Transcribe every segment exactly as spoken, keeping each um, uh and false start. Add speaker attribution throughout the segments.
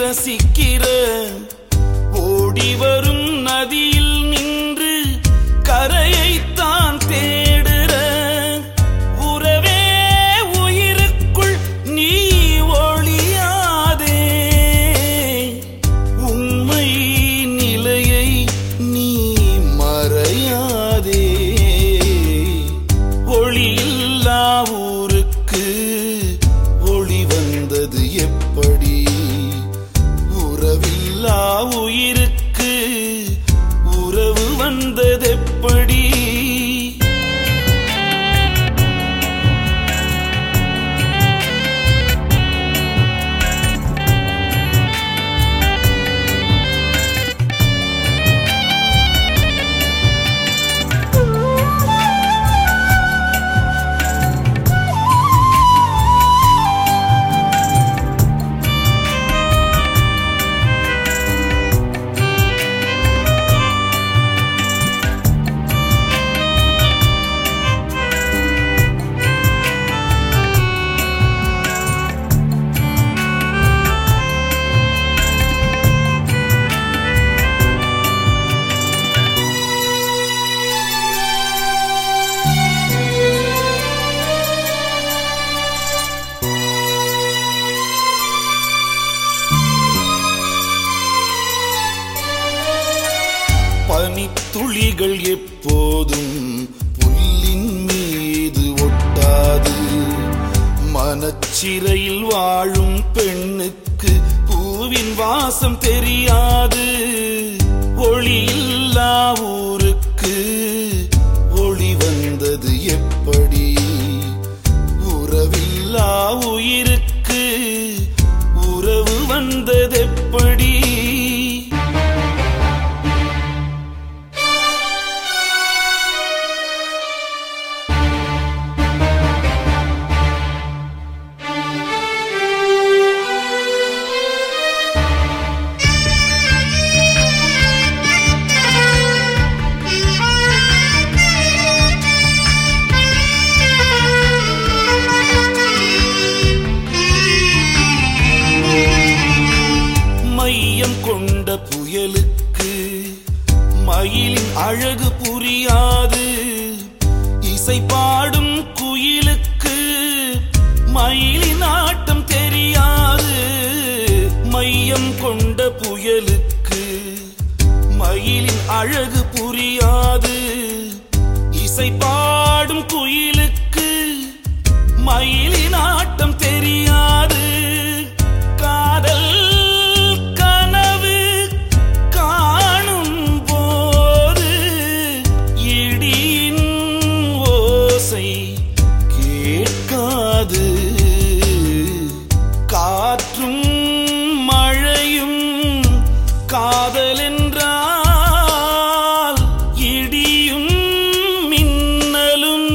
Speaker 1: ரசிக்கிற ஓடி வரும் நதியில் நின்று கரையைத்தான் தேடுற உறவே உயிருக்குள் நீ ஒளியாதே உண்மை நிலையை நீ மறையாதே ஒளியில்லா ஊருக்கு ஒளி வந்தது எப்படி உறவில்லா உயிருக்கு உறவு வந்ததெப்படி பனித்துளிகள் எப்போதும் புல்லின் மீது ஒட்டாது மனச்சிறையில் வாழும் பெண்ணுக்கு பூவின் வாசம் தெரியாது ஒளியில்லா ஊருக்கு ஒளி வந்தது எப்படி உறவில்லா உயிருக்கு உறவு வந்ததெப்படி மையம் கொண்ட புயலுக்கு மயிலின் அழகு புரியாது இசை பாடும் குயிலுக்கு மயிலின் ஆட்டம் தெரியாது மையம் கொண்ட புயலுக்கு மயிலின் அழகு புரியாது இசை பாடும் குயிலுக்கு மயிலின் ஆட்டம் தெரியாது காதல் காற்றும் மழையும் காதல் என்றால் இடியும் மின்னலும்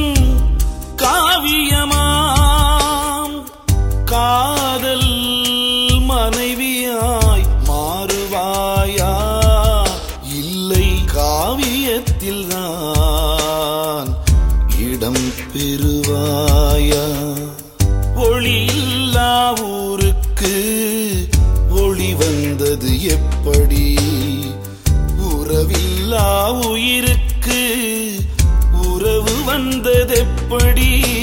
Speaker 1: காவியமாம் காதல் மனைவியாய் மாறுவாயா இல்லை காவியத்தில் தான் இடம் பெறுவாயா ஒளியில்லா ஊருக்கு ஒளி வந்தது எப்படி உறவில்லா உயிருக்கு உறவு வந்ததெப்படி